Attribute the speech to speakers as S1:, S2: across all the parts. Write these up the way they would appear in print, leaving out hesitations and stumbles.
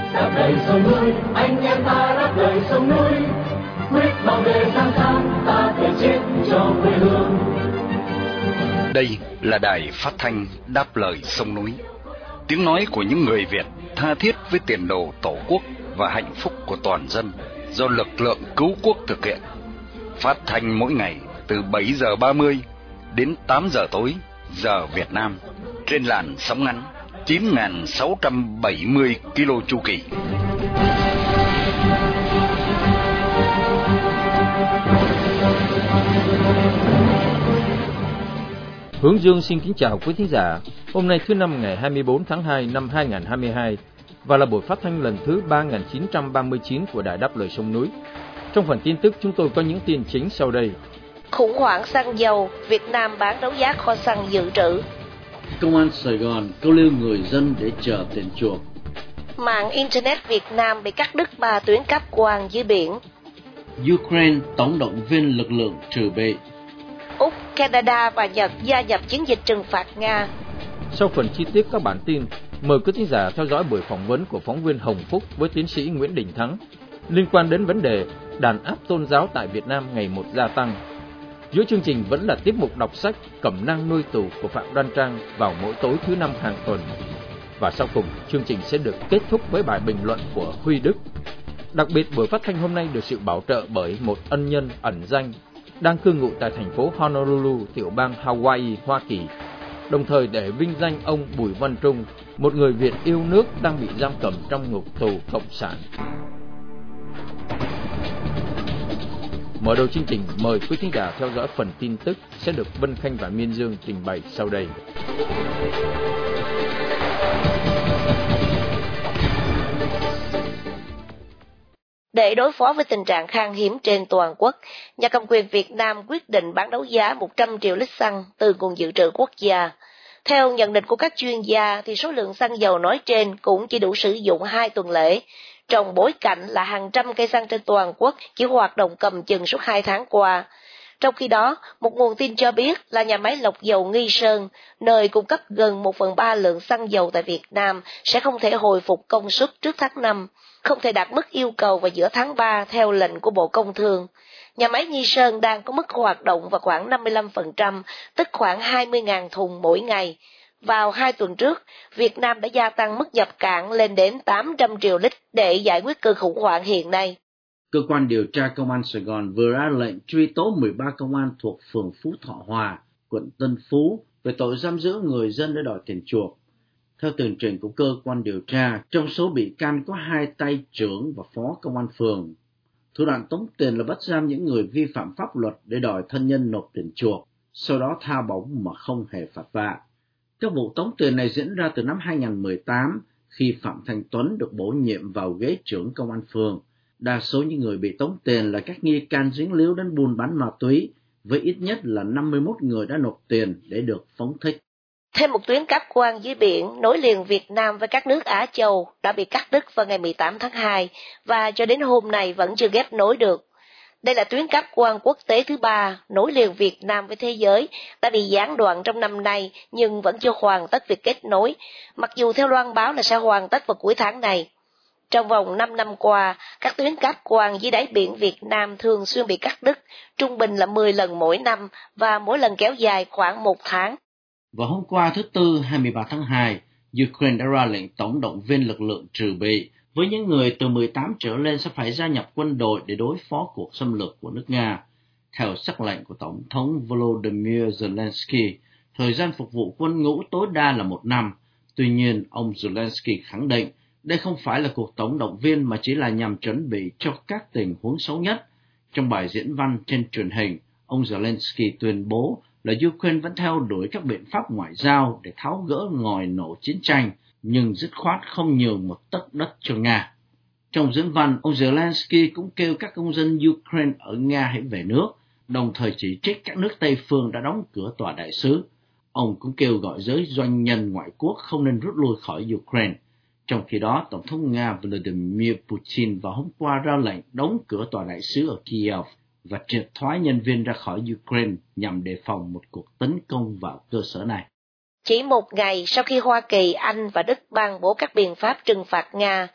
S1: đạp đầy sông núi, anh em ta đạp đầy sông núi, quyết bảo vệ sáng sáng, ta phải chết cho quê hương.
S2: Đây là đài phát thanh Đáp Lời Sông Núi, tiếng nói của những người Việt tha thiết với tiền đồ tổ quốc và hạnh phúc của toàn dân, do lực lượng cứu quốc thực hiện. Phát thanh mỗi ngày từ 7:30 đến 8 giờ tối giờ Việt Nam trên làn sóng ngắn 9.670 km chu kỳ.
S3: Hướng Dương xin kính chào quý thính giả. Hôm nay thứ năm ngày 24 tháng 2 năm 2022 và là buổi phát thanh lần thứ 3939 của Đài Đáp Lời Sông Núi. Trong phần tin tức chúng tôi có những tin chính sau đây.
S4: Khủng hoảng xăng dầu, Việt Nam bán đấu giá kho xăng dự trữ.
S5: Công an Sài Gòn câu lưu người dân để chờ tiền chuộc.
S4: Mạng Internet Việt Nam bị cắt đứt 3 tuyến cáp quang dưới biển.
S5: Ukraine tổng động viên lực lượng trừ bị.
S4: Úc, Canada và Nhật gia nhập chiến dịch trừng phạt Nga.
S3: Sau phần chi tiết các bản tin, mời quý thính giả theo dõi buổi phỏng vấn của phóng viên Hồng Phúc với tiến sĩ Nguyễn Đình Thắng liên quan đến vấn đề đàn áp tôn giáo tại Việt Nam ngày một gia tăng. Giữa chương trình vẫn là tiết mục đọc sách Cẩm nang nuôi tù của Phạm Đoan Trang vào mỗi tối thứ năm hàng tuần. Và sau cùng, chương trình sẽ được kết thúc với bài bình luận của Huy Đức. Đặc biệt, buổi phát thanh hôm nay được sự bảo trợ bởi một ân nhân ẩn danh đang cư ngụ tại thành phố Honolulu, tiểu bang Hawaii, Hoa Kỳ, đồng thời để vinh danh ông Bùi Văn Trung, một người Việt yêu nước đang bị giam cầm trong ngục tù cộng sản. Mở đầu chương trình, mời quý khán giả theo dõi phần tin tức sẽ được Vân Khanh và Miên Dương trình bày sau đây.
S4: Để đối phó với tình trạng khan hiếm trên toàn quốc, nhà cầm quyền Việt Nam quyết định bán đấu giá 100 triệu lít xăng từ nguồn dự trữ quốc gia. Theo nhận định của các chuyên gia, thì số lượng xăng dầu nói trên cũng chỉ đủ sử dụng 2 tuần lễ, trong bối cảnh là hàng trăm cây xăng trên toàn quốc chỉ hoạt động cầm chừng suốt 2 tháng qua. Trong khi đó, một nguồn tin cho biết là nhà máy lọc dầu Nghi Sơn, nơi cung cấp gần 1/3 lượng xăng dầu tại Việt Nam, sẽ không thể hồi phục công suất trước tháng 5, không thể đạt mức yêu cầu vào giữa tháng 3 theo lệnh của Bộ Công Thương. Nhà máy Nghi Sơn đang có mức hoạt động vào khoảng 55%, tức khoảng 20.000 thùng mỗi ngày. Vào 2 tuần trước, Việt Nam đã gia tăng mức nhập cảng lên đến 800 triệu lít để giải quyết cơn khủng hoảng hiện nay.
S5: Cơ quan điều tra Công an Sài Gòn vừa ra lệnh truy tố 13 công an thuộc phường Phú Thọ Hòa, quận Tân Phú về tội giam giữ người dân để đòi tiền chuộc. Theo tường trình của cơ quan điều tra, trong số bị can có 2 tay trưởng và phó công an phường. Thủ đoạn tống tiền là bắt giam những người vi phạm pháp luật để đòi thân nhân nộp tiền chuộc, sau đó tha bổng mà không hề phạt vạ. Các vụ tống tiền này diễn ra từ năm 2018 khi Phạm Thanh Tuấn được bổ nhiệm vào ghế trưởng công an phường. Đa số những người bị tống tiền là các nghi can dính líu đến buôn bán ma túy, với ít nhất là 51 người đã nộp tiền để được phóng thích.
S4: Thêm một tuyến cáp quang dưới biển nối liền Việt Nam với các nước Á Châu đã bị cắt đứt vào ngày 18 tháng 2 và cho đến hôm nay vẫn chưa ghép nối được. Đây là tuyến cáp quang quốc tế thứ 3 nối liền Việt Nam với thế giới, đã bị gián đoạn trong năm nay nhưng vẫn chưa hoàn tất việc kết nối, mặc dù theo loan báo là sẽ hoàn tất vào cuối tháng này. Trong vòng 5 năm qua, các tuyến cáp quang dưới đáy biển Việt Nam thường xuyên bị cắt đứt, trung bình là 10 lần mỗi năm và mỗi lần kéo dài khoảng 1 tháng.
S5: Vào hôm qua thứ Tư 23 tháng 2, Ukraine đã ra lệnh tổng động viên lực lượng trừ bị, với những người từ 18 trở lên sẽ phải gia nhập quân đội để đối phó cuộc xâm lược của nước Nga. Theo sắc lệnh của Tổng thống Volodymyr Zelensky, thời gian phục vụ quân ngũ tối đa là 1 năm. Tuy nhiên, ông Zelensky khẳng định đây không phải là cuộc tổng động viên mà chỉ là nhằm chuẩn bị cho các tình huống xấu nhất. Trong bài diễn văn trên truyền hình, ông Zelensky tuyên bố là Ukraine vẫn theo đuổi các biện pháp ngoại giao để tháo gỡ ngòi nổ chiến tranh, nhưng dứt khoát không nhường một tấc đất cho Nga. Trong diễn văn, ông Zelensky cũng kêu các công dân Ukraine ở Nga hãy về nước, đồng thời chỉ trích các nước Tây phương đã đóng cửa tòa đại sứ. Ông cũng kêu gọi giới doanh nhân ngoại quốc không nên rút lui khỏi Ukraine. Trong khi đó, Tổng thống Nga Vladimir Putin vào hôm qua ra lệnh đóng cửa tòa đại sứ ở Kiev và triệt thoái nhân viên ra khỏi Ukraine nhằm đề phòng một cuộc tấn công vào cơ sở này.
S4: Chỉ một ngày sau khi Hoa Kỳ, Anh và Đức ban bố các biện pháp trừng phạt Nga,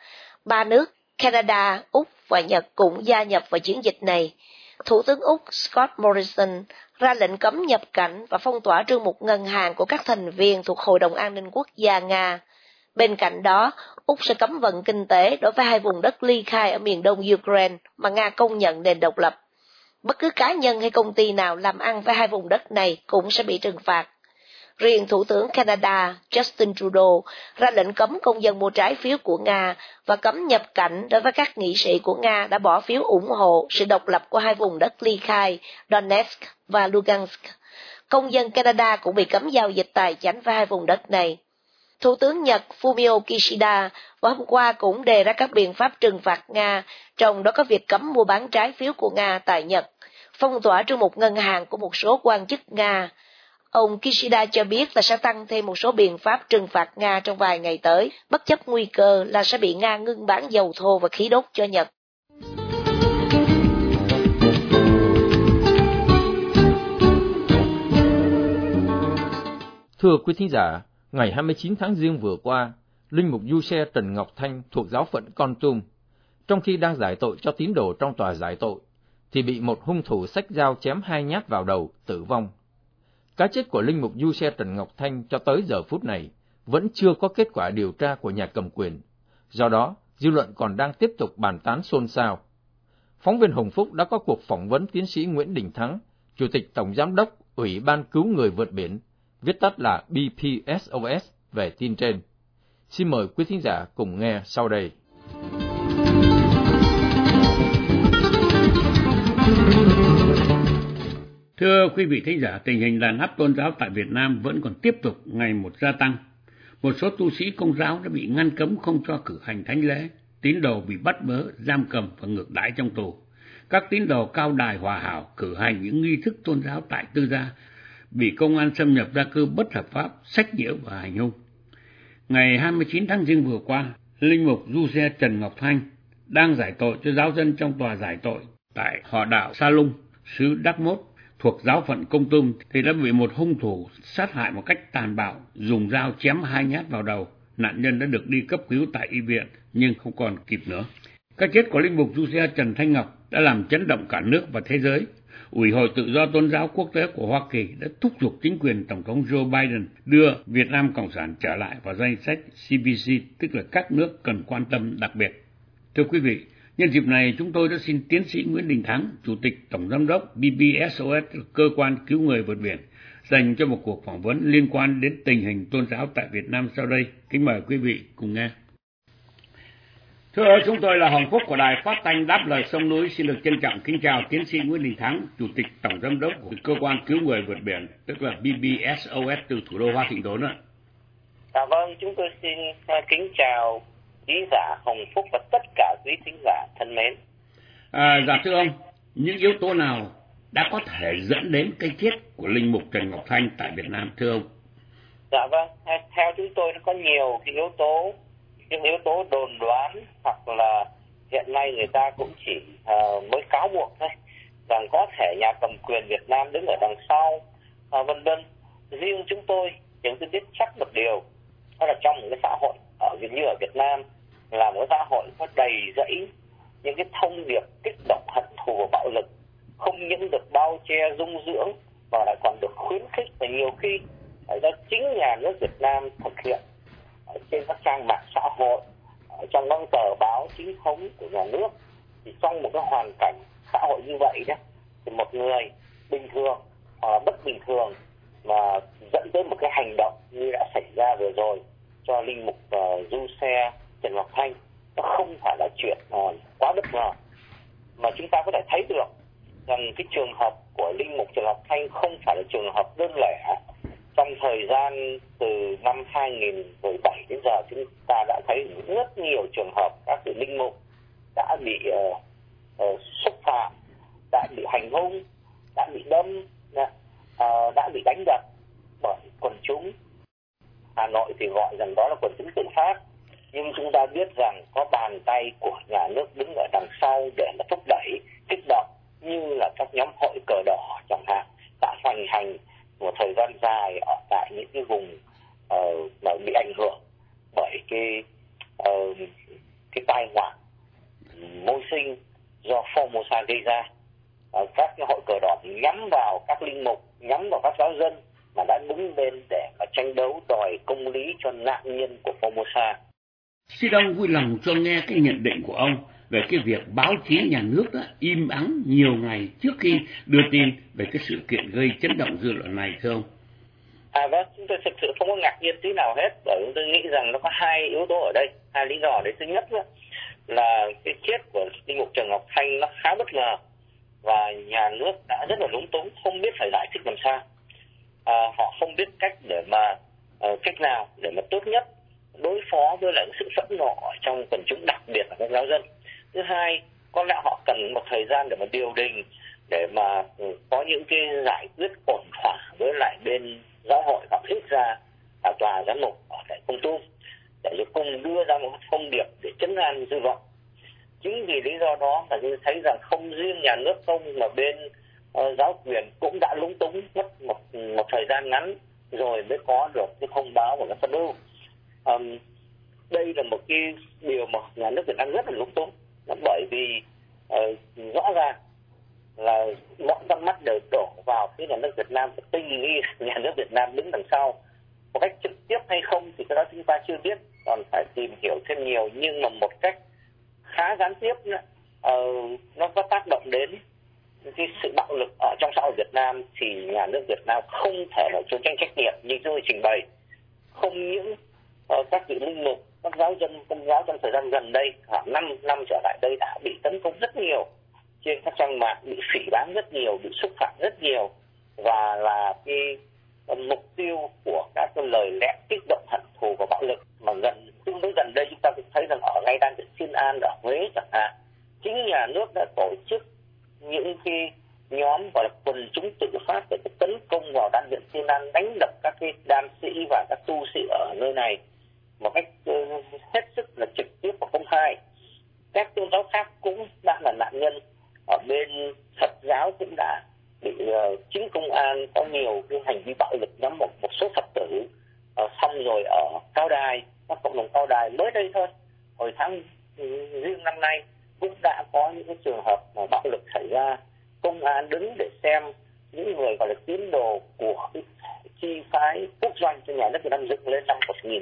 S4: Ba nước Canada, Úc và Nhật cũng gia nhập vào chiến dịch này. Thủ tướng Úc Scott Morrison ra lệnh cấm nhập cảnh và phong tỏa trương mục ngân hàng của các thành viên thuộc Hội đồng An ninh Quốc gia Nga. Bên cạnh đó, Úc sẽ cấm vận kinh tế đối với hai vùng đất ly khai ở miền đông Ukraine mà Nga công nhận nền độc lập. Bất cứ cá nhân hay công ty nào làm ăn với hai vùng đất này cũng sẽ bị trừng phạt. Riêng Thủ tướng Canada Justin Trudeau ra lệnh cấm công dân mua trái phiếu của Nga và cấm nhập cảnh đối với các nghị sĩ của Nga đã bỏ phiếu ủng hộ sự độc lập của hai vùng đất ly khai Donetsk và Lugansk. Công dân Canada cũng bị cấm giao dịch tài chánh với hai vùng đất này. Thủ tướng Nhật Fumio Kishida vào hôm qua cũng đề ra các biện pháp trừng phạt Nga, trong đó có việc cấm mua bán trái phiếu của Nga tại Nhật, phong tỏa trương mục ngân hàng của một số quan chức Nga. Ông Kishida cho biết là sẽ tăng thêm một số biện pháp trừng phạt Nga trong vài ngày tới, bất chấp nguy cơ là sẽ bị Nga ngưng bán dầu thô và khí đốt cho Nhật.
S3: Thưa quý thính giả, ngày 29 tháng Giêng vừa qua, Linh mục Du Xe Trần Ngọc Thanh thuộc giáo phận Kon Tum, trong khi đang giải tội cho tín đồ trong tòa giải tội, thì bị một hung thủ xách dao chém 2 nhát vào đầu, tử vong. Cái chết của Linh mục Du Xe Trần Ngọc Thanh cho tới giờ phút này vẫn chưa có kết quả điều tra của nhà cầm quyền. Do đó, dư luận còn đang tiếp tục bàn tán xôn xao. Phóng viên Hồng Phúc đã có cuộc phỏng vấn tiến sĩ Nguyễn Đình Thắng, Chủ tịch Tổng Giám đốc Ủy ban Cứu Người Vượt Biển, viết tắt là BPSOS, về tin trên. Xin mời quý thính giả cùng nghe sau đây.
S6: Thưa quý vị thính giả, tình hình đàn áp tôn giáo tại Việt Nam vẫn còn tiếp tục ngày một gia tăng. Một số tu sĩ Công giáo đã bị ngăn cấm không cho cử hành thánh lễ, tín đồ bị bắt bớ, giam cầm và ngược đãi trong tù. Các tín đồ cao đài hòa hảo cử hành những nghi thức tôn giáo tại tư gia bị công an xâm nhập gia cư bất hợp pháp, sách nhiễu và hành hung. Ngày 29 tháng Giêng vừa qua, Linh mục Du Xe Trần Ngọc Thanh đang giải tội cho giáo dân trong tòa giải tội tại họ đạo Sa Lung, xứ Đắc Mốt, thuộc giáo phận Kon Tum, thì đã bị một hung thủ sát hại một cách tàn bạo, dùng dao chém 2 nhát vào đầu. Nạn nhân đã được đi cấp cứu tại y viện nhưng không còn kịp nữa. Cái chết của Linh mục Du Xe Trần Thanh Ngọc đã làm chấn động cả nước và thế giới. Ủy hội Tự do Tôn giáo Quốc tế của Hoa Kỳ đã thúc giục chính quyền Tổng thống Joe Biden đưa Việt Nam Cộng sản trở lại vào danh sách CBC, tức là các nước cần quan tâm đặc biệt. Thưa quý vị, nhân dịp này chúng tôi đã xin tiến sĩ Nguyễn Đình Thắng, Chủ tịch Tổng Giám đốc BPSOS, cơ quan cứu người vượt biển, dành cho một cuộc phỏng vấn liên quan đến tình hình tôn giáo tại Việt Nam sau đây. Kính mời quý vị cùng nghe. Thưa chúng tôi là Hồng Phúc của Đài Phát thanh Đáp Lời Sông Núi, xin được trân trọng kính chào tiến sĩ Nguyễn Đình Thắng, Chủ tịch Tổng Giám đốc của cơ quan cứu người vượt biển, tức là BPSOS, từ thủ đô Hoa Thịnh Đốn ạ.
S7: Vâng, chúng tôi xin kính chào quý giả Hồng Phúc và tất cả quý thính giả thân mến.
S6: Dạ thưa ông, những yếu tố nào đã có thể dẫn đến cái chết của Linh mục Trần Ngọc Thanh tại Việt Nam thưa ông?
S7: Dạ vâng, theo chúng tôi nó có nhiều cái yếu tố, những yếu tố đồn đoán hoặc là hiện nay người ta cũng chỉ mới cáo buộc thôi, rằng có thể nhà cầm quyền Việt Nam đứng ở đằng sau, vân vân. Riêng chúng tôi biết chắc một điều, đó là trong một cái xã hội như ở Việt Nam là một xã hội có đầy rẫy những cái thông điệp kích động hận thù và bạo lực, không những được bao che dung dưỡng mà lại còn được khuyến khích, và nhiều khi do chính nhà nước Việt Nam thực hiện trên các trang mạng xã hội, trong các tờ báo chính thống của nhà nước. Thì trong một cái hoàn cảnh xã hội như vậy đó, thì một người bình thường hoặc bất bình thường mà dẫn tới một cái hành động như đã xảy ra vừa rồi cho Linh mục Du Xe Trần Ngọc Thanh, nó không phải là chuyện quá bất ngờ, mà chúng ta có thể thấy được rằng cái trường hợp của Linh mục Trần Ngọc Thanh không phải là trường hợp đơn lẻ. Trong thời gian từ năm 2017 đến giờ, chúng ta đã thấy rất nhiều trường hợp các vị linh mục đã bị xúc phạm, đã bị hành hung, đã bị đâm, đã bị đánh đập bởi quần chúng. Hà Nội thì gọi rằng đó là quần chúng tự phát, nhưng chúng ta biết rằng có bàn tay của nhà nước đứng ở đằng sau để mà thúc đẩy, kích động, như là các nhóm hội cờ đỏ chẳng hạn, đã hoành hành một thời gian dài ở tại những cái vùng mà bị ảnh hưởng bởi cái cái tai họa môi sinh do Formosa gây ra. Các cái hội cờ đỏ nhắm vào các linh mục, nhắm vào các giáo dân mà đã đứng lên để mà tranh đấu đòi công lý cho nạn nhân của Formosa.
S6: Xin ông vui lòng cho nghe cái nhận định của ông về cái việc báo chí nhà nước đã im ắng nhiều ngày trước khi đưa tin về cái sự kiện gây chấn động dư luận này, thưa ông?
S7: Vâng, chúng tôi thực sự không có ngạc nhiên tí nào hết, bởi chúng tôi nghĩ rằng nó có hai yếu tố ở đây, hai lý do ở đây. Thứ nhất là cái chết của linh mục Trần Ngọc Thanh nó khá bất ngờ và nhà nước đã rất là lúng túng, không biết phải giải thích làm sao. Họ không biết cách nào để mà tốt nhất đối phó với lại sự phẫn nộ trong quần chúng, đặc biệt là các giáo dân. Thứ hai, có lẽ họ cần một thời gian để mà điều đình, để mà có những cái giải quyết ổn thỏa với lại bên giáo hội hoặc ít ra tòa giám mục ở tại Kon Tum, để cùng đưa ra một thông điệp để trấn an dư luận. Chính vì lý do đó mà tôi thấy rằng không riêng nhà nước không, mà bên giáo quyền cũng đã lúng túng mất một thời gian ngắn rồi mới có được cái thông báo của các phân ưu. Đây là một cái điều mà nhà nước Việt Nam rất là lúng túng, bởi vì rõ ràng là mọi con mắt đều đổ vào phía nhà nước Việt Nam, tình nghi nhà nước Việt Nam đứng đằng sau. Một cách trực tiếp hay không thì cái đó chúng ta chưa biết, còn phải tìm hiểu thêm nhiều, nhưng mà một cách khá gián tiếp nó có tác động đến cái sự bạo lực ở trong xã hội Việt Nam, thì nhà nước Việt Nam không thể nào trốn tránh trách nhiệm. Như tôi trình bày, không những các vị linh mục, các giáo dân công giáo trong thời gian gần đây, khoảng 5 năm trở lại đây đã bị tấn công rất nhiều trên các trang mạng, bị phỉ báng rất nhiều, bị xúc phạm rất nhiều, và là cái mục tiêu của các cái lời lẽ kích động hận thù và bạo lực. Mà tương đối gần đây chúng ta cũng thấy rằng ở ngay Đan Viện Xin An ở Huế chẳng hạn, chính nhà nước đã tổ chức những cái nhóm gọi là quần chúng tự phát để tấn công vào Đan Viện Xin An, đánh đập các cái đan sĩ và các tu sĩ ở nơi này một cách hết sức là trực tiếp và công khai. Các tôn giáo khác cũng đã là nạn nhân. Ở bên Phật giáo cũng đã bị chính công an có nhiều cái hành vi bạo lực nhắm một số Phật tử. Xong rồi ở Cao Đài, các cộng đồng Cao Đài mới đây thôi, hồi tháng riêng năm nay cũng đã có những cái trường hợp mà bạo lực xảy ra. Công an đứng để xem những người gọi là tín đồ của cái chi phái quốc doanh cho nhà nước Việt Nam dựng lên năm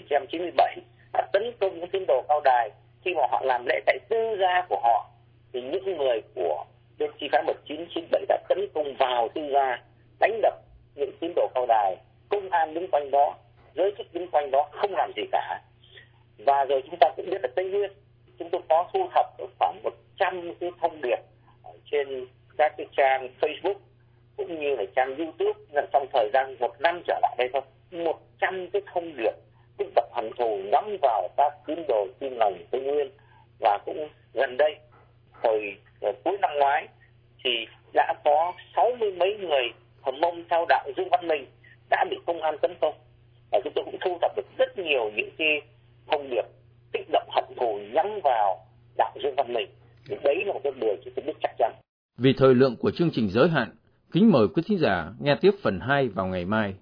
S7: 1997 đã tấn công những tín đồ Cao Đài. Khi mà họ làm lễ tại tư gia của họ thì những người của bên chi phái 1997 đã tấn công vào tư gia, đánh đập những tín đồ Cao Đài. Công an đứng quanh đó, giới chức đứng quanh đó, không làm gì cả. Và rồi chúng ta cũng biết là Tây Nguyên, chúng tôi có thu thập khoảng 100 cái thông điệp trên các cái trang Facebook cũng như là trang YouTube trong thời gian 1 năm trở lại đây thôi. 100 cái thông điệp kích động hận thù nhắm vào các tín đồ Tin Lành Tây Nguyên. Và cũng gần đây, hồi cuối năm ngoái thì đã có 60 mấy người Hờ Mông theo đạo Dương Văn Minh đã bị công an tấn công. Và chúng tôi cũng thu thập được rất nhiều những cái thông điệp kích động hận thù nhắm vào đạo Dương Văn Minh. Thì đấy là một cái điều chúng tôi biết chắc chắn.
S3: Vì thời lượng của chương trình giới hạn, kính mời quý thính giả nghe tiếp phần 2 vào ngày mai.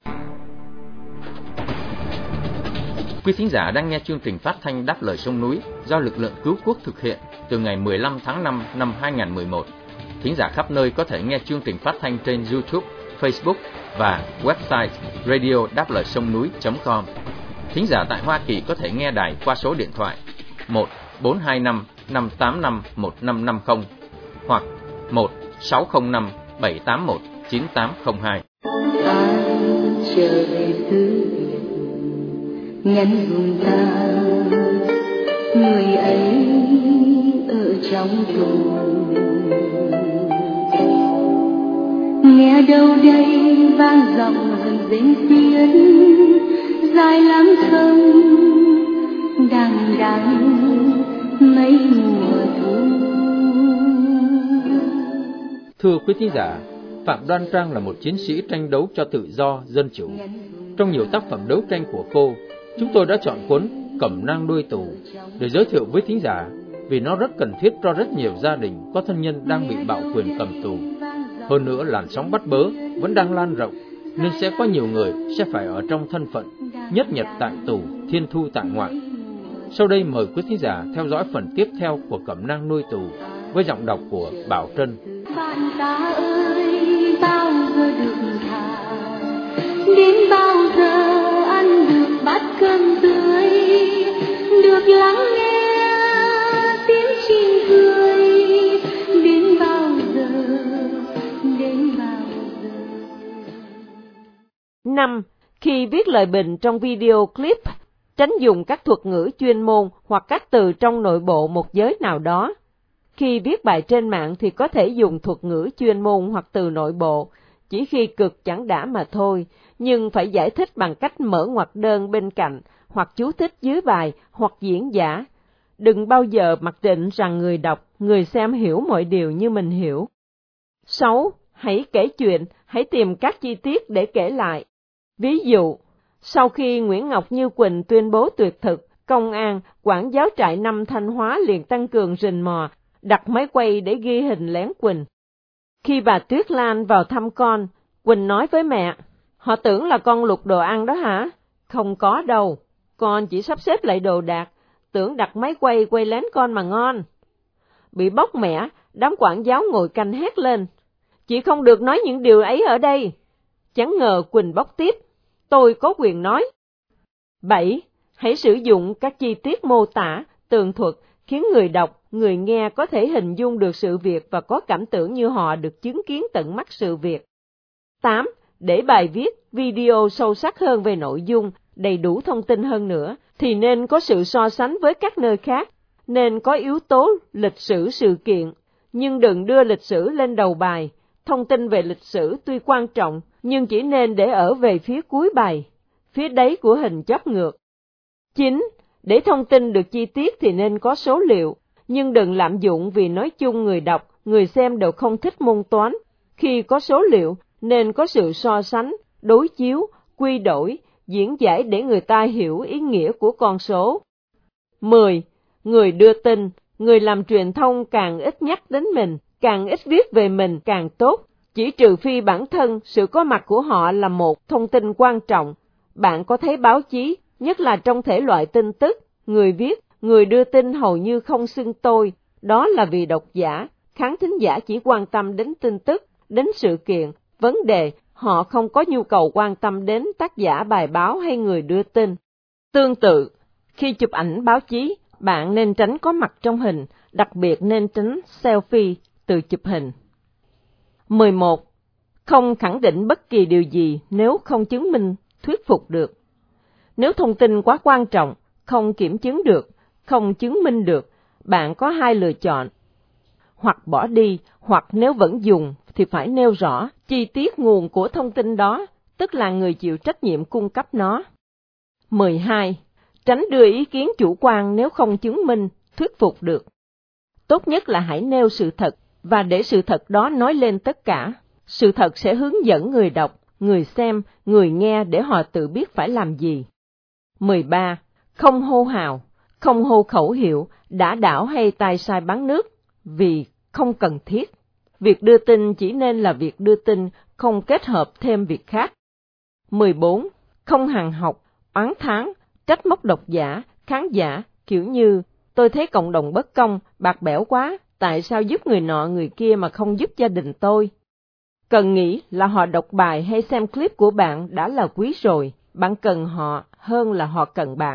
S3: Quý thính giả đang nghe chương trình phát thanh Đáp Lời Sông Núi do lực lượng cứu quốc thực hiện từ ngày 15 tháng 5 năm 2011. Thính giả khắp nơi có thể nghe chương trình phát thanh trên YouTube, Facebook và website radio-đáp-lời-sông-núi.com. Thính giả tại Hoa Kỳ có thể nghe đài qua số điện thoại 1-425-585-1550 hoặc 1-605-781-9802.
S8: Trở về xứ nhân hùng ta, người ấy ở trong tù. Nghe đâu đây vang giọng rên xiết, dài lắm không đằng đằng mấy mùa thu.
S3: Thưa quý thính giả, Phạm Đoan Trang là một chiến sĩ tranh đấu cho tự do, dân chủ. Trong nhiều tác phẩm đấu tranh của cô, chúng tôi đã chọn cuốn Cẩm nang đuôi tù để giới thiệu với thính giả vì nó rất cần thiết cho rất nhiều gia đình có thân nhân đang bị bạo quyền cầm tù. Hơn nữa, làn sóng bắt bớ vẫn đang lan rộng, nên sẽ có nhiều người sẽ phải ở trong thân phận nhất nhật tại tù, thiên thu tại ngoại. Sau đây mời quý thính giả theo dõi phần tiếp theo của Cẩm nang nuôi tù với giọng đọc của Bảo Trân.
S8: Bạn ta ơi, bao giờ được thả, đến bao giờ ăn được bát cơm tươi, được lắng nghe tiếng chim cười, đến bao giờ, đến bao giờ.
S9: 5. Khi viết lời bình trong video clip, tránh dùng các thuật ngữ chuyên môn hoặc các từ trong nội bộ một giới nào đó. Khi viết bài trên mạng thì có thể dùng thuật ngữ chuyên môn hoặc từ nội bộ, chỉ khi cực chẳng đã mà thôi, nhưng phải giải thích bằng cách mở ngoặc đơn bên cạnh, hoặc chú thích dưới bài, hoặc diễn giả. Đừng bao giờ mặc định rằng người đọc, người xem hiểu mọi điều như mình hiểu. 6. Hãy kể chuyện, hãy tìm các chi tiết để kể lại. Ví dụ, sau khi Nguyễn Ngọc Như Quỳnh tuyên bố tuyệt thực, công an, quản giáo trại 5 Thanh Hóa liền tăng cường rình mò, đặt máy quay để ghi hình lén Quỳnh. Khi bà Tuyết Lan vào thăm con, Quỳnh nói với mẹ, họ tưởng là con lục đồ ăn đó hả? Không có đâu, con chỉ sắp xếp lại đồ đạc, tưởng đặt máy quay quay lén con mà ngon. Bị bóc mẻ, đám quản giáo ngồi canh hét lên, chị không được nói những điều ấy ở đây. Chẳng ngờ Quỳnh bóc tiếp, tôi có quyền nói. 7. Hãy sử dụng các chi tiết mô tả, tường thuật, khiến người đọc, người nghe có thể hình dung được sự việc và có cảm tưởng như họ được chứng kiến tận mắt sự việc. 8. Để bài viết, video sâu sắc hơn về nội dung, đầy đủ thông tin hơn nữa, thì nên có sự so sánh với các nơi khác, nên có yếu tố lịch sử sự kiện, nhưng đừng đưa lịch sử lên đầu bài. Thông tin về lịch sử tuy quan trọng, nhưng chỉ nên để ở về phía cuối bài, phía đáy của hình chóp ngược. 9. Để thông tin được chi tiết thì nên có số liệu, nhưng đừng lạm dụng vì nói chung người đọc, người xem đều không thích môn toán. Khi có số liệu, nên có sự so sánh, đối chiếu, quy đổi, diễn giải để người ta hiểu ý nghĩa của con số. 10. Người đưa tin, người làm truyền thông càng ít nhắc đến mình, càng ít viết về mình càng tốt. Chỉ trừ phi bản thân, sự có mặt của họ là một thông tin quan trọng. Bạn có thấy báo chí, nhất là trong thể loại tin tức, người viết, người đưa tin hầu như không xưng tôi, đó là vì độc giả, khán thính giả chỉ quan tâm đến tin tức, đến sự kiện, vấn đề, họ không có nhu cầu quan tâm đến tác giả bài báo hay người đưa tin. Tương tự, khi chụp ảnh báo chí, bạn nên tránh có mặt trong hình, đặc biệt nên tránh selfie, tự chụp hình. 11. Không khẳng định bất kỳ điều gì nếu không chứng minh, thuyết phục được. Nếu thông tin quá quan trọng, không kiểm chứng được, không chứng minh được, bạn có hai lựa chọn. Hoặc bỏ đi, hoặc nếu vẫn dùng thì phải nêu rõ chi tiết nguồn của thông tin đó, tức là người chịu trách nhiệm cung cấp nó. 12. Tránh đưa ý kiến chủ quan nếu không chứng minh, thuyết phục được. Tốt nhất là hãy nêu sự thật, và để sự thật đó nói lên tất cả. Sự thật sẽ hướng dẫn người đọc, người xem, người nghe để họ tự biết phải làm gì. 13. Không hô hào, không hô khẩu hiệu, đả đảo hay tai sai bán nước, vì không cần thiết. Việc đưa tin chỉ nên là việc đưa tin, không kết hợp thêm việc khác. 14. Không hằn học, oán thán, trách móc độc giả, khán giả, kiểu như, tôi thấy cộng đồng bất công, bạc bẽo quá, tại sao giúp người nọ người kia mà không giúp gia đình tôi? Cần nghĩ là họ đọc bài hay xem clip của bạn đã là quý rồi, bạn cần họ hơn là họ cần bạn.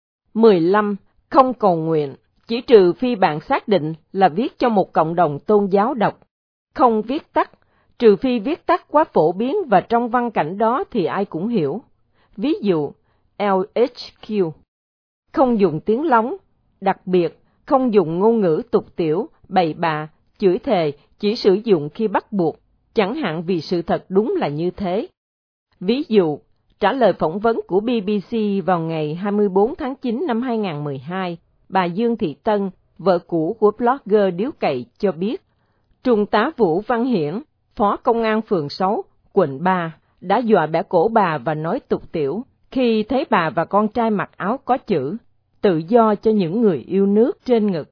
S9: 15. Không cầu nguyện, chỉ trừ phi bạn xác định là viết cho một cộng đồng tôn giáo đọc. Không viết tắt, trừ phi viết tắt quá phổ biến và trong văn cảnh đó thì ai cũng hiểu. Ví dụ, LHQ. Không dùng tiếng lóng, đặc biệt, không dùng ngôn ngữ tục tiểu, bậy bạ, chửi thề, chỉ sử dụng khi bắt buộc, chẳng hạn vì sự thật đúng là như thế. Ví dụ, trả lời phỏng vấn của BBC vào ngày 24 tháng 9 năm 2012, bà Dương Thị Tân, vợ cũ của blogger Điếu Cày, cho biết, Trung tá Vũ Văn Hiển, Phó Công an phường 6, quận 3, đã dọa bẻ cổ bà và nói tục tiểu, khi thấy bà và con trai mặc áo có chữ, tự do cho những người yêu nước trên ngực.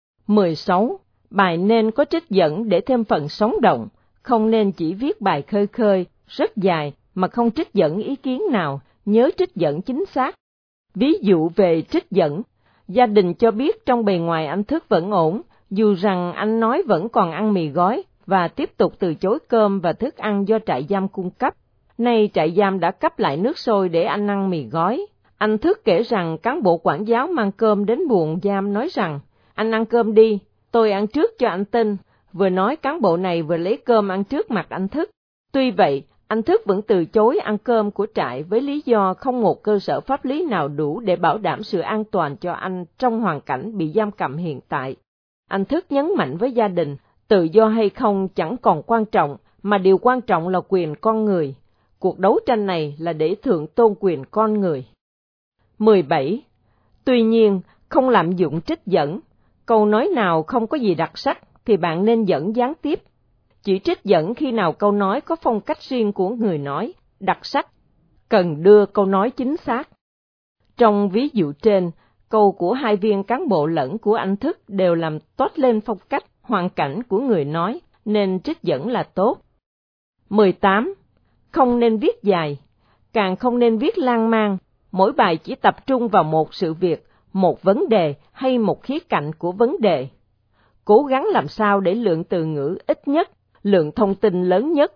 S9: 16. Bài nên có trích dẫn để thêm phần sống động, không nên chỉ viết bài khơi khơi, rất dài, mà không trích dẫn ý kiến nào, nhớ trích dẫn chính xác. Ví dụ về trích dẫn, Gia đình cho biết trong bề ngoài anh Thức vẫn ổn, dù rằng anh nói vẫn còn ăn mì gói và tiếp tục từ chối cơm và thức ăn do trại giam cung cấp. Nay trại giam đã cấp lại nước sôi để anh ăn mì gói. Anh Thức kể rằng cán bộ quản giáo mang cơm đến buồng giam nói rằng, anh ăn cơm đi, tôi ăn trước cho anh tin. Vừa nói cán bộ này vừa lấy cơm ăn trước mặt anh Thức. Tuy vậy, anh Thức vẫn từ chối ăn cơm của trại với lý do không một cơ sở pháp lý nào đủ để bảo đảm sự an toàn cho anh trong hoàn cảnh bị giam cầm hiện tại. Anh Thức nhấn mạnh với gia đình, tự do hay không chẳng còn quan trọng, mà điều quan trọng là quyền con người. Cuộc đấu tranh này là để thượng tôn quyền con người. 17. Tuy nhiên, không lạm dụng trích dẫn. Câu nói nào không có gì đặc sắc thì bạn nên dẫn gián tiếp. Chỉ trích dẫn khi nào câu nói có phong cách riêng của người nói, đặc sắc, cần đưa câu nói chính xác. Trong ví dụ trên, câu của hai viên cán bộ lẫn của anh Thức đều làm toát lên phong cách, hoàn cảnh của người nói, nên trích dẫn là tốt. 18. Không nên viết dài, càng không nên viết lan man, mỗi bài chỉ tập trung vào một sự việc, một vấn đề hay một khía cạnh của vấn đề. Cố gắng làm sao để lượng từ ngữ ít nhất, lượng thông tin lớn nhất.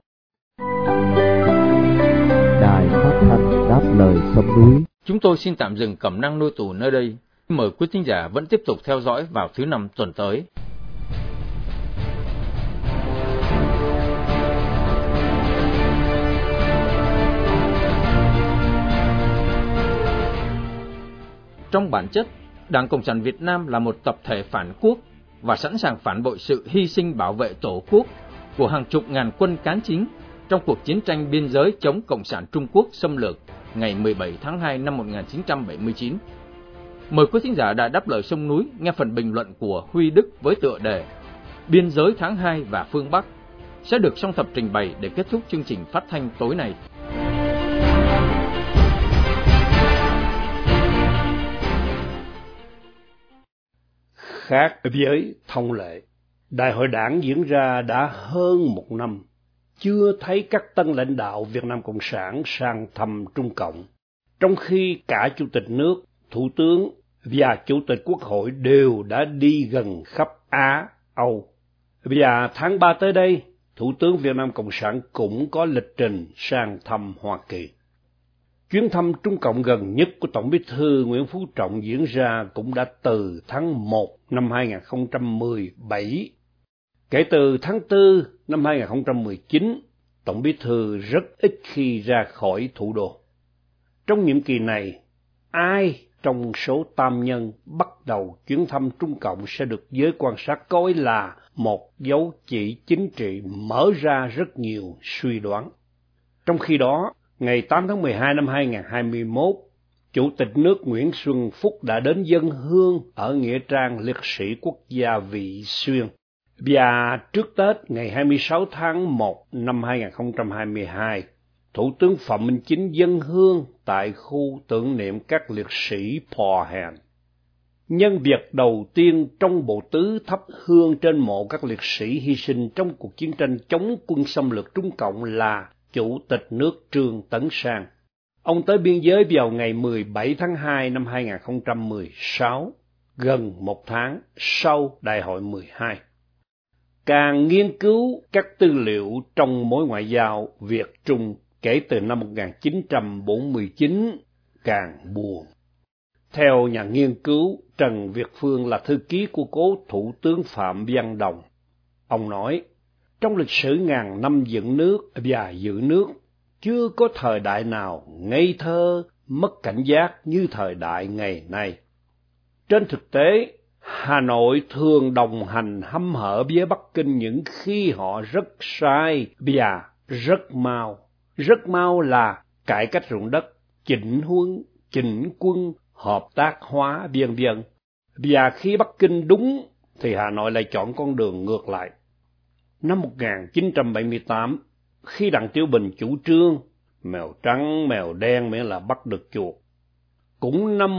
S10: Đài Phát thanh Đáp Lời Sông Núi.
S3: Chúng tôi xin tạm dừng cẩm năng nuôi tù nơi đây. Mời quý thính giả vẫn tiếp tục theo dõi vào thứ 5 tuần tới. Trong bản chất, Đảng Cộng sản Việt Nam là một tập thể phản quốc và sẵn sàng phản bội sự hy sinh bảo vệ Tổ quốc của hàng chục ngàn quân cán chính trong cuộc chiến tranh biên giới chống Cộng sản Trung Quốc xâm lược ngày 17 tháng 2 năm 1979. Mời quý thính giả Đài Đáp Lời Sông Núi nghe phần bình luận của Huy Đức với tựa đề Biên giới tháng 2 và phương Bắc sẽ được song thập trình bày để kết thúc chương trình phát thanh tối nay.
S11: Khác với thông lệ, Đại hội Đảng diễn ra đã hơn một năm, chưa thấy các tân lãnh đạo Việt Nam Cộng sản sang thăm Trung Cộng, trong khi cả Chủ tịch nước, Thủ tướng và Chủ tịch Quốc hội đều đã đi gần khắp Á, Âu. Và tháng 3 tới đây, Thủ tướng Việt Nam Cộng sản cũng có lịch trình sang thăm Hoa Kỳ. Chuyến thăm Trung Cộng gần nhất của Tổng Bí thư Nguyễn Phú Trọng diễn ra cũng đã từ tháng 1 năm 2017. Kể từ tháng 4 năm 2019, Tổng Bí thư rất ít khi ra khỏi thủ đô. Trong nhiệm kỳ này, ai trong số tam nhân bắt đầu chuyến thăm Trung Cộng sẽ được giới quan sát coi là một dấu chỉ chính trị mở ra rất nhiều suy đoán. Trong khi đó, ngày 8 tháng 12 năm 2021, Chủ tịch nước Nguyễn Xuân Phúc đã đến dâng hương ở Nghĩa trang Liệt sĩ Quốc gia Vị Xuyên. Và trước Tết ngày 26 tháng 1 năm 2022, Thủ tướng Phạm Minh Chính dâng hương tại khu tưởng niệm các liệt sĩ Pò Hèn. Nhân việc đầu tiên trong bộ tứ thắp hương trên mộ các liệt sĩ hy sinh trong cuộc chiến tranh chống quân xâm lược Trung Cộng là Chủ tịch nước Trương Tấn Sang. Ông tới biên giới vào ngày 17 tháng 2 năm 2016, gần một tháng sau Đại hội 12. Càng nghiên cứu các tư liệu trong mối ngoại giao Việt-Trung kể từ năm 1949, càng buồn. Theo nhà nghiên cứu Trần Việt Phương là thư ký của cố Thủ tướng Phạm Văn Đồng, ông nói, trong lịch sử ngàn năm dựng nước và giữ nước, chưa có thời đại nào ngây thơ, mất cảnh giác như thời đại ngày nay. Trên thực tế, Hà Nội thường đồng hành hăm hở với Bắc Kinh những khi họ rất sai và rất mau. Rất mau là cải cách ruộng đất, chỉnh huân, chỉnh quân, hợp tác hóa vân vân. Và khi Bắc Kinh đúng thì Hà Nội lại chọn con đường ngược lại. Năm 1978, khi Đặng Tiểu Bình chủ trương mèo trắng, mèo đen miễn là bắt được chuột. Cũng năm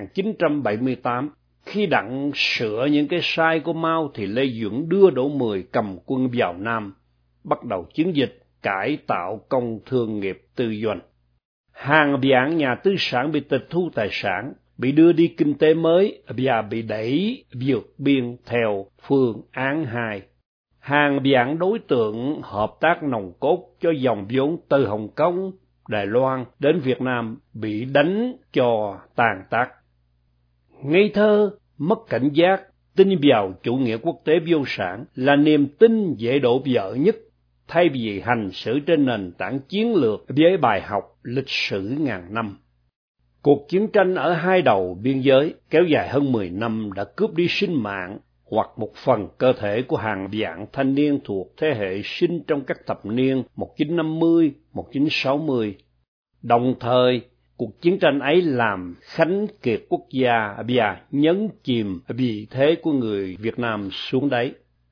S11: 1978, khi Đặng sửa những cái sai của Mao thì Lê Duẩn đưa Đỗ Mười cầm quân vào Nam, bắt đầu chiến dịch cải tạo công thương nghiệp tư doanh. Hàng vạn nhà tư sản bị tịch thu tài sản, bị đưa đi kinh tế mới và bị đẩy vượt biên theo phương án 2. Hàng vạn đối tượng hợp tác nòng cốt cho dòng vốn từ Hồng Kông, Đài Loan đến Việt Nam bị đánh cho tàn tác. Ngây thơ, mất cảnh giác, tin vào chủ nghĩa quốc tế vô sản là niềm tin dễ đổ vỡ nhất, thay vì hành xử trên nền tảng chiến lược với bài học lịch sử ngàn năm. Cuộc chiến tranh ở hai đầu biên giới kéo dài hơn 10 năm đã cướp đi sinh mạng hoặc một phần cơ thể của hàng vạn thanh niên thuộc thế hệ sinh trong các thập niên 1950, 1960. Đồng thời, cuộc chiến tranh ấy làm khánh kiệt quốc gia và nhấn chìm vị thế của người Việt Nam xuống đáy.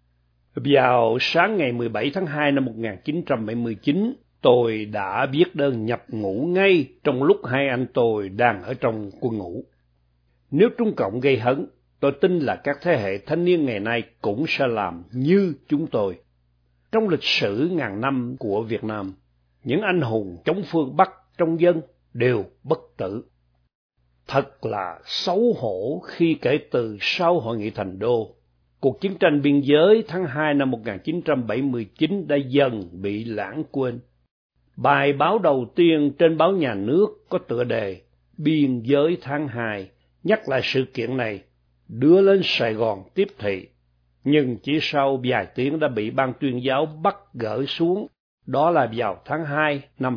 S11: Vào sáng ngày 17 tháng 2 năm 1979, tôi đã viết đơn nhập ngũ ngay trong lúc hai anh tôi đang ở trong quân ngũ. Nếu Trung Cộng gây hấn, tôi tin là các thế hệ thanh niên ngày nay cũng sẽ làm như chúng tôi. Trong lịch sử ngàn năm của Việt Nam, những anh hùng chống phương Bắc trong dân đều bất tử. Thật là xấu hổ khi kể từ sau Hội nghị Thành Đô, cuộc chiến tranh biên giới tháng 2 năm 1979 đã dần bị lãng quên. Bài báo đầu tiên trên báo nhà nước có tựa đề Biên giới tháng 2 nhắc lại sự kiện này, đưa lên Sài Gòn tiếp thị, nhưng chỉ sau vài tiếng đã bị ban tuyên giáo bắt gỡ xuống, đó là vào tháng 2 năm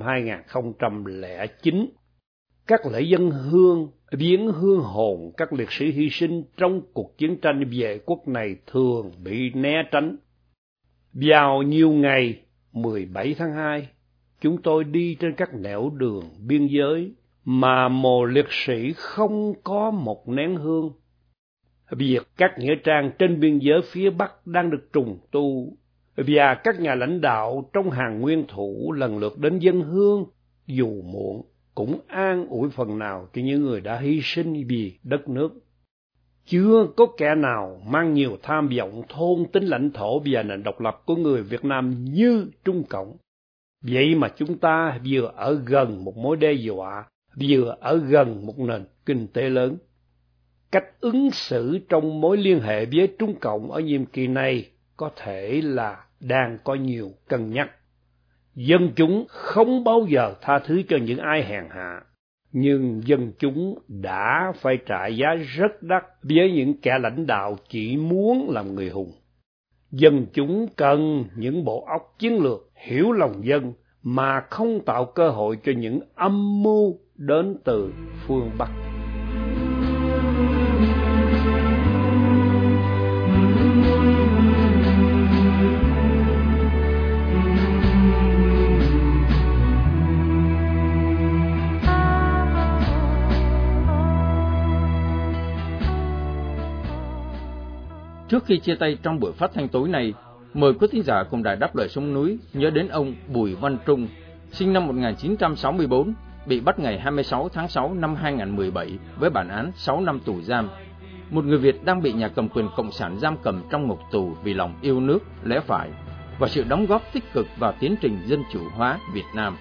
S11: 2009. Các lễ dân hương, viếng hương hồn các liệt sĩ hy sinh trong cuộc chiến tranh vệ quốc này thường bị né tránh. Vào nhiều ngày 17 tháng 2, chúng tôi đi trên các nẻo đường biên giới mà mồ liệt sĩ không có một nén hương. Việc các nghĩa trang trên biên giới phía Bắc đang được trùng tu, và các nhà lãnh đạo trong hàng nguyên thủ lần lượt đến dân hương, dù muộn, cũng an ủi phần nào cho những người đã hy sinh vì đất nước. Chưa có kẻ nào mang nhiều tham vọng thôn tính lãnh thổ và nền độc lập của người Việt Nam như Trung Cộng. Vậy mà chúng ta vừa ở gần một mối đe dọa, vừa ở gần một nền kinh tế lớn. Cách ứng xử trong mối liên hệ với Trung Cộng ở nhiệm kỳ này có thể là đang có nhiều cân nhắc. Dân chúng không bao giờ tha thứ cho những ai hèn hạ, nhưng dân chúng đã phải trả giá rất đắt với những kẻ lãnh đạo chỉ muốn làm người hùng. Dân chúng cần những bộ óc chiến lược hiểu lòng dân mà không tạo cơ hội cho những âm mưu đến từ phương Bắc.
S3: Trước khi chia tay trong buổi phát thanh tối nay, mời quý thính giả cùng Đài Đáp Lời Sông Núi nhớ đến ông Bùi Văn Trung, sinh năm 1964, bị bắt ngày 26 tháng 6 năm 2017 với bản án 6 năm tù giam. Một người Việt đang bị nhà cầm quyền Cộng sản giam cầm trong ngục tù vì lòng yêu nước, lẽ phải và sự đóng góp tích cực vào tiến trình dân chủ hóa Việt Nam.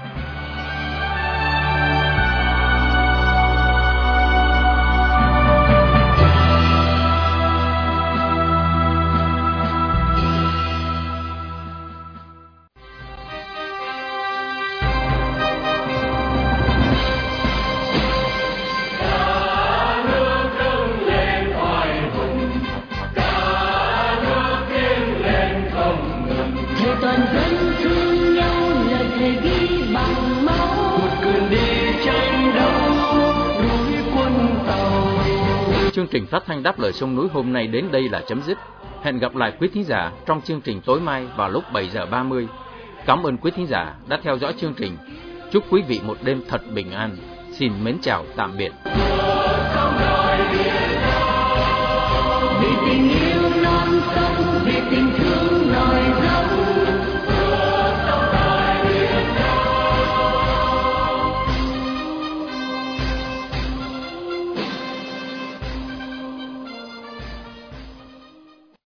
S3: Chương trình phát thanh Đáp Lời Sông Núi hôm nay đến đây là chấm dứt. Hẹn gặp lại quý thính giả trong chương trình tối mai vào lúc 7 giờ 30. Cảm ơn quý thính giả đã theo dõi chương trình. Chúc quý vị một đêm thật bình an. Xin mến chào tạm biệt.